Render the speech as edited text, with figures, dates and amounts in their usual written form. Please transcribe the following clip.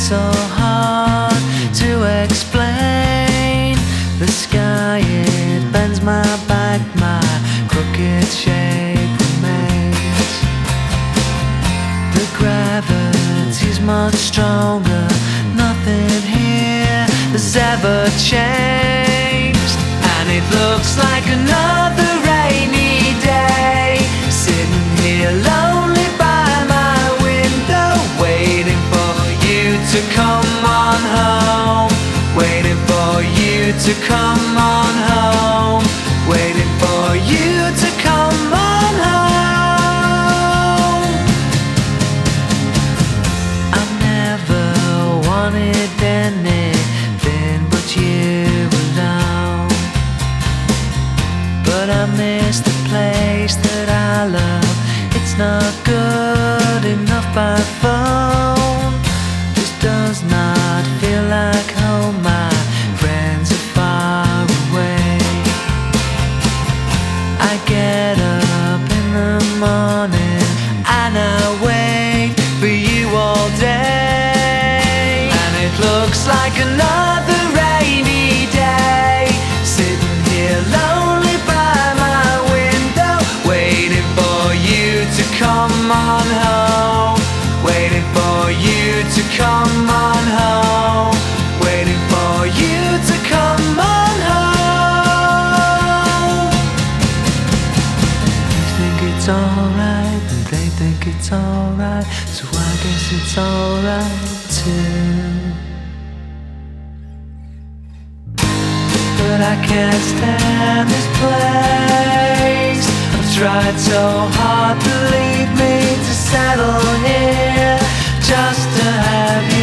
so hard to explain. The sky, it bends my back, my crooked shape remains. The gravity's much stronger, nothing here has ever changed. And it looks like another rainy day, sitting here lonely by my window, waiting for you to come on home, waiting for you to come on home, waiting for you to come on home. I've never wanted anything but you alone, but I miss the place that I love. It's not good enough by phone, this does not feel like home. My friends are far away. I get up in the morning and I wait for you all day, and it looks like another rainy day, sitting here lonely by my window, waiting for you to come on home, waiting for you to come on home, waiting for you to come on home. You think it's alright, and they think it's alright, so I guess it's alright too. But I can't stand this place. I've tried so hard, believe me, to settle here, just to have you